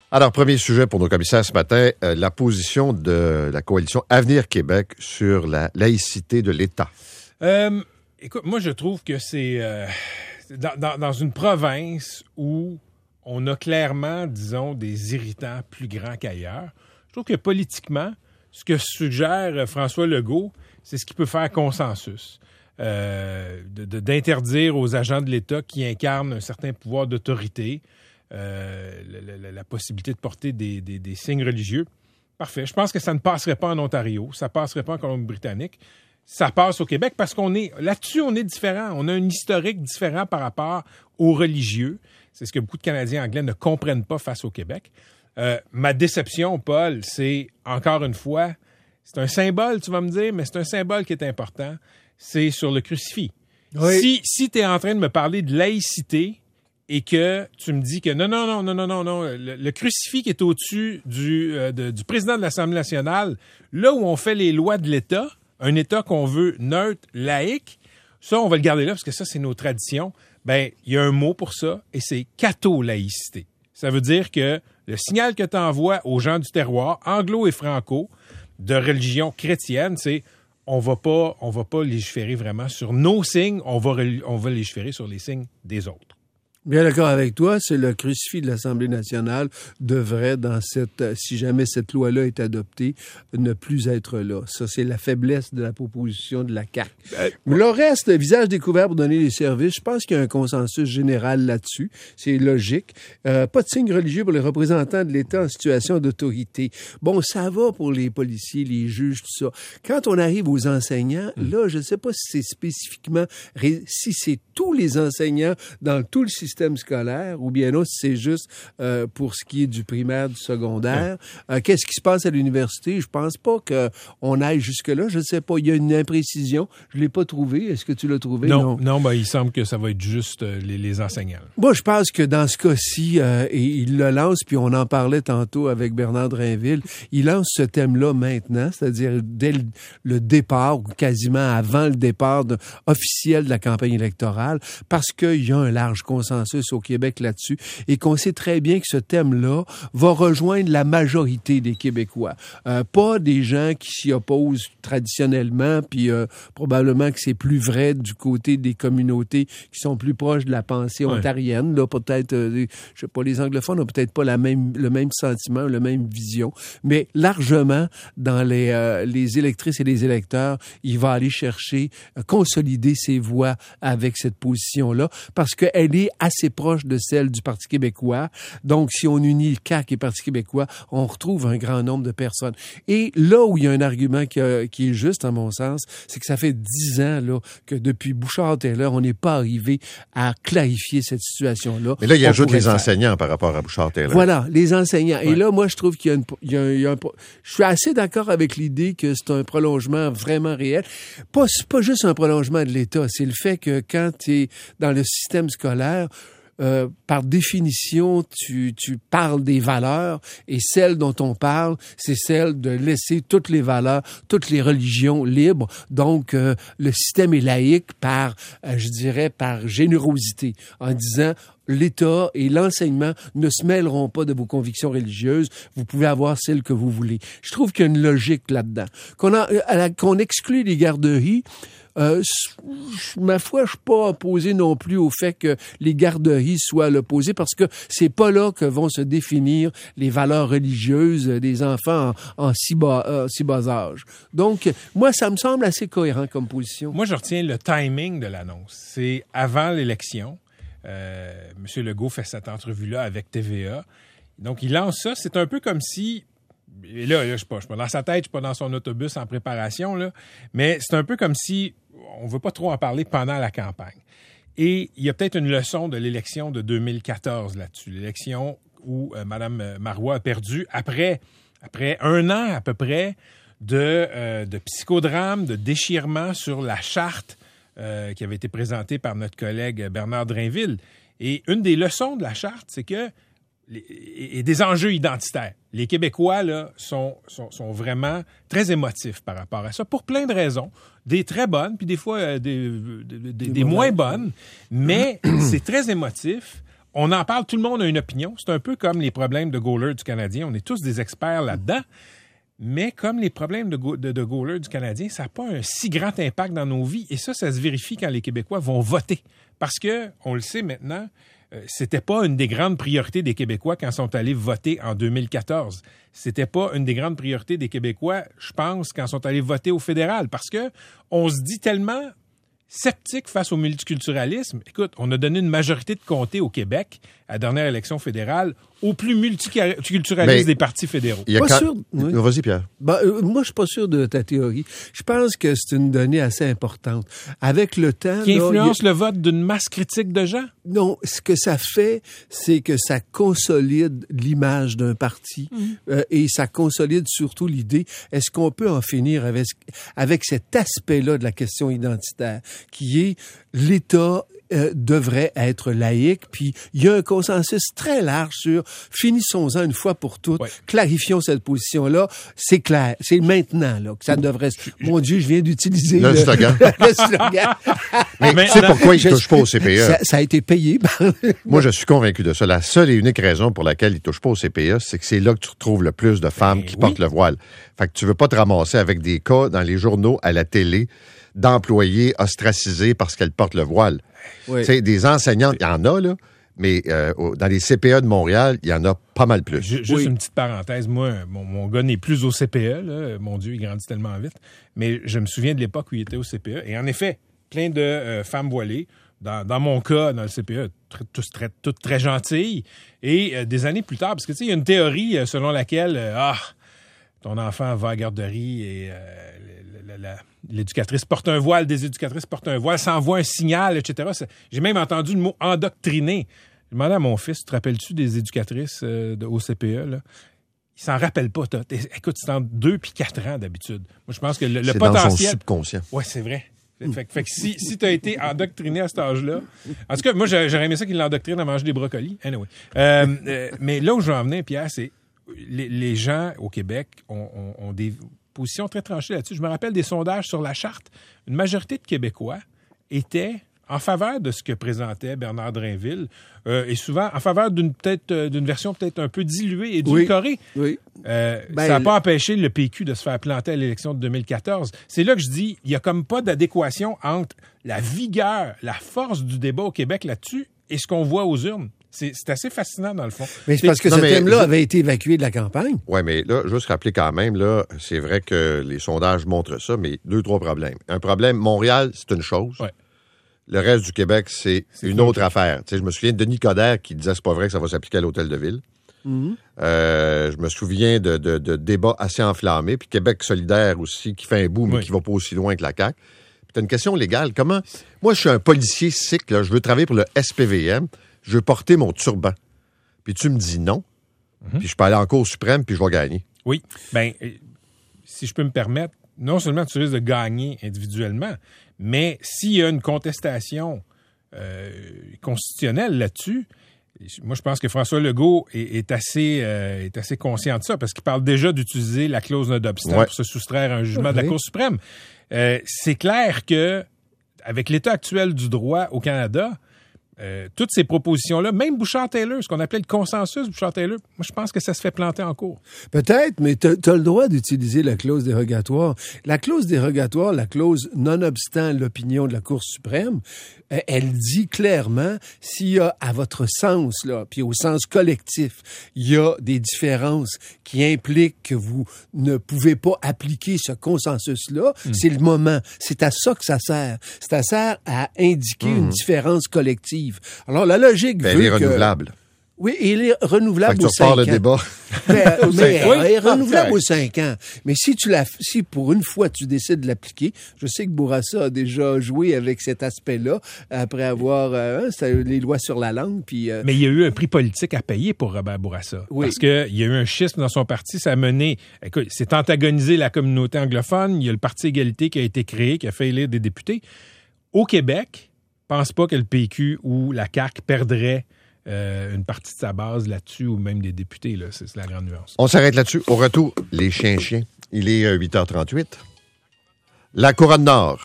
Alors, premier sujet pour nos commissaires ce matin, la position de la coalition Avenir Québec sur la laïcité de l'État. Écoute, moi, je trouve que c'est dans une province où on a clairement, disons, des irritants plus grands qu'ailleurs. Je trouve que politiquement, ce que suggère François Legault, c'est ce qui peut faire consensus. D'interdire aux agents de l'État qui incarnent un certain pouvoir d'autorité la possibilité de porter des signes religieux. Parfait. Je pense que ça ne passerait pas en Ontario, ça ne passerait pas en Colombie-Britannique. Ça passe au Québec parce qu'on est différent. On a un historique différent par rapport aux religieux. C'est ce que beaucoup de Canadiens anglais ne comprennent pas face au Québec. Ma déception, Paul, c'est, encore une fois, c'est un symbole, tu vas me dire, mais c'est un symbole qui est important. C'est sur le crucifix. Oui. Si tu es en train de me parler de laïcité et que tu me dis que non, le crucifix qui est au-dessus du président de l'Assemblée nationale, là où on fait les lois de l'État, un État qu'on veut neutre, laïque, ça, on va le garder là parce que ça, c'est nos traditions. Ben, il y a un mot pour ça et c'est catho-laïcité. Ça veut dire que le signal que tu envoies aux gens du terroir, anglo et franco, de religion chrétienne, c'est on va pas légiférer vraiment sur nos signes, on va légiférer sur les signes des autres. Bien d'accord avec toi, c'est le crucifix de l'Assemblée nationale devrait, si jamais cette loi-là est adoptée, ne plus être là. Ça, c'est la faiblesse de la proposition de la CAQ. Mais le reste, visage découvert pour donner les services, je pense qu'il y a un consensus général là-dessus. C'est logique. Pas de signe religieux pour les représentants de l'État en situation d'autorité. Bon, ça va pour les policiers, les juges, tout ça. Quand on arrive aux enseignants, là, je ne sais pas si c'est spécifiquement, si c'est tous les enseignants dans tout le système scolaire, ou bien non, si c'est juste pour ce qui est du primaire, du secondaire. Qu'est-ce qui se passe à l'université? Je pense pas qu'on aille jusque-là. Je ne sais pas. Il y a une imprécision. Je l'ai pas trouvé. Est-ce que tu l'as trouvé? Non, ben, il semble que ça va être juste les enseignants. Moi, je pense que dans ce cas-ci, et il le lance, puis on en parlait tantôt avec Bernard Drainville, il lance ce thème-là maintenant, c'est-à-dire dès le départ, ou quasiment avant le départ officiel de la campagne électorale, parce qu'il y a un large consensus au Québec là-dessus et qu'on sait très bien que ce thème-là va rejoindre la majorité des Québécois. Pas des gens qui s'y opposent traditionnellement, puis probablement que c'est plus vrai du côté des communautés qui sont plus proches de la pensée ontarienne. Là, peut-être, je sais pas, les anglophones n'ont peut-être pas le même sentiment, la même vision, mais largement dans les électrices et les électeurs, il va aller chercher, consolider ses voix avec cette position-là, parce qu'elle est assez proche de celle du Parti québécois. Donc, si on unit le CAQ et le Parti québécois, on retrouve un grand nombre de personnes. Et là où il y a un argument qui est juste, à mon sens, c'est que ça fait 10 ans là, que depuis Bouchard-Taylor, on n'est pas arrivé à clarifier cette situation-là. Mais là, il ajoute les enseignants par rapport à Bouchard-Taylor. Voilà, les enseignants. Ouais. Et là, moi, je trouve qu'il y a un... Je suis assez d'accord avec l'idée que c'est un prolongement vraiment réel. C'est pas juste un prolongement de l'État, c'est le fait que quand tu es dans le système scolaire, par définition, tu parles des valeurs et celle dont on parle, c'est celle de laisser toutes les valeurs, toutes les religions libres. Donc, le système est laïque par générosité, en disant l'État et l'enseignement ne se mêleront pas de vos convictions religieuses. Vous pouvez avoir celles que vous voulez. Je trouve qu'il y a une logique là-dedans. Qu'on exclut les garderies, ma foi, je suis pas opposé non plus au fait que les garderies soient à l'opposé parce que c'est pas là que vont se définir les valeurs religieuses des enfants en si bas âge. Donc, moi, ça me semble assez cohérent comme position. Moi, je retiens le timing de l'annonce. C'est avant l'élection. M. Legault fait cette entrevue-là avec TVA. Donc, il lance ça. C'est un peu comme si... Et là, je ne suis pas dans sa tête, je ne suis pas dans son autobus en préparation, là, mais c'est un peu comme si on ne veut pas trop en parler pendant la campagne. Et il y a peut-être une leçon de l'élection de 2014 là-dessus, l'élection où Mme Marois a perdu après 1 an à peu près de psychodrame, de déchirement sur la charte qui avait été présentée par notre collègue Bernard Drainville. Et une des leçons de la charte, c'est que et des enjeux identitaires. Les Québécois là sont vraiment très émotifs par rapport à ça, pour plein de raisons. Des très bonnes, puis des fois des moins bonnes, mais c'est très émotif. on en parle, tout le monde a une opinion. C'est un peu comme les problèmes de goalers du Canadien. On est tous des experts là-dedans. Mais comme les problèmes de goalers du Canadien, ça n'a pas un si grand impact dans nos vies. Et ça se vérifie quand les Québécois vont voter. Parce que, on le sait maintenant, c'était pas une des grandes priorités des Québécois quand ils sont allés voter en 2014. C'était pas une des grandes priorités des Québécois, je pense, quand ils sont allés voter au fédéral. Parce que on se dit tellement sceptique face au multiculturalisme. Écoute, on a donné une majorité de comtés au Québec à la dernière élection fédérale aux plus multiculturalistes des partis fédéraux. Sûr. Oui. Vas-y, Pierre. Moi, je suis pas sûr de ta théorie. Je pense que c'est une donnée assez importante. Avec le temps... Qui influence le vote d'une masse critique de gens? Non, ce que ça fait, c'est que ça consolide l'image d'un parti et ça consolide surtout l'idée, est-ce qu'on peut en finir avec cet aspect-là de la question identitaire, qui est l'État devrait être laïque, puis il y a un consensus très large sur finissons-en une fois pour toutes, clarifions cette position-là, c'est clair, c'est maintenant là que ça devrait... Mon Dieu, je viens d'utiliser le slogan. Le slogan. Mais tu sais pourquoi il ne touche pas au CPE? Ça a été payé. Moi, je suis convaincu de ça. La seule et unique raison pour laquelle il ne touche pas au CPE, c'est que c'est là que tu retrouves le plus de femmes qui portent le voile. Fait que tu veux pas te ramasser avec des cas dans les journaux, à la télé, d'employés ostracisés parce qu'elles portent le voile. Oui. Tu sais, des enseignantes, il y en a, là, mais dans les CPE de Montréal, il y en a pas mal plus. Juste une petite parenthèse. Moi, mon gars n'est plus au CPE. Là. Mon Dieu, il grandit tellement vite. Mais je me souviens de l'époque où il était au CPE. Et en effet, plein de femmes voilées. Dans mon cas, dans le CPE, toutes très gentilles. Et des années plus tard, parce que tu sais, il y a une théorie selon laquelle ton enfant va à la garderie et l'éducatrice porte un voile, des éducatrices portent un voile, s'envoie un signal, etc. J'ai même entendu le mot « endoctriner ». Je demandais à mon fils, te rappelles-tu des éducatrices au CPE, là? Il s'en rappelle pas. Écoute, c'est entre 2 et 4 ans d'habitude. Moi, je pense que le potentiel... dans son subconscient. Oui, c'est vrai. Fait que si tu as été endoctriné à cet âge-là... En tout cas, moi, j'aurais aimé ça qu'il l'endoctrine à manger des brocolis. Anyway. Mais là où je veux en venir, Pierre, c'est les gens au Québec ont des positions très tranchées là-dessus. Je me rappelle des sondages sur la charte. Une majorité de Québécois étaient en faveur de ce que présentait Bernard Drainville et souvent en faveur d'une version peut-être un peu diluée et édulcorée. Oui. Ça n'a pas empêché le PQ de se faire planter à l'élection de 2014. C'est là que je dis, il n'y a comme pas d'adéquation entre la vigueur, la force du débat au Québec là-dessus et ce qu'on voit aux urnes. C'est assez fascinant, dans le fond. Mais c'est parce que ce thème-là avait été évacué de la campagne. Oui, mais là, juste rappeler quand même, là, c'est vrai que les sondages montrent ça, mais 2-3 problèmes. Un problème, Montréal, c'est une chose. Ouais. Le reste du Québec, c'est une autre affaire. Tu sais, je me souviens de Denis Coderre qui disait que c'est pas vrai que ça va s'appliquer à l'Hôtel de Ville. Mm-hmm. Je me souviens de débats assez enflammés. Puis Québec solidaire aussi, qui fait un bout, mais qui va pas aussi loin que la CAQ. Puis t'as une question légale. Comment... Moi, je suis un policier sikh, là. Je veux travailler pour le SPVM. Je veux porter mon turban. Puis tu me dis non. Mm-hmm. Puis je peux aller en Cour suprême, puis je vais gagner. Oui. Bien, si je peux me permettre, non seulement tu risques de gagner individuellement, mais s'il y a une contestation constitutionnelle là-dessus, moi, je pense que François Legault est assez conscient de ça, parce qu'il parle déjà d'utiliser la clause non-obstant pour se soustraire à un jugement de la Cour suprême. C'est clair que, avec l'état actuel du droit au Canada, toutes ces propositions-là, même Bouchard-Taylor, ce qu'on appelait le consensus Bouchard-Taylor, moi, je pense que ça se fait planter en cours. Peut-être, mais t'as le droit d'utiliser la clause dérogatoire. La clause dérogatoire, la clause nonobstant l'opinion de la Cour suprême, elle dit clairement, s'il y a, à votre sens, là, puis au sens collectif, il y a des différences qui impliquent que vous ne pouvez pas appliquer ce consensus-là, c'est le moment. C'est à ça que ça sert. Ça sert à indiquer une différence collective. Alors, la logique veut elle est renouvelable. Oui, il est renouvelable aux 5 ans. Le débat. Mais elle est renouvelable aux 5 ans. Mais si pour une fois tu décides de l'appliquer, je sais que Bourassa a déjà joué avec cet aspect-là après avoir les lois sur la langue. Puis, Mais il y a eu un prix politique à payer pour Robert Bourassa. Oui. Parce qu'il y a eu un schisme dans son parti, ça a mené... Écoute, c'est antagonisé la communauté anglophone. Il y a le Parti Égalité qui a été créé, qui a fait élire des députés. Au Québec, je ne pense pas que le PQ ou la CAQ perdraient une partie de sa base là-dessus, ou même des députés. Là, c'est la grande nuance. On s'arrête là-dessus. Au retour, les chiens. Il est 8h38. La Couronne Nord.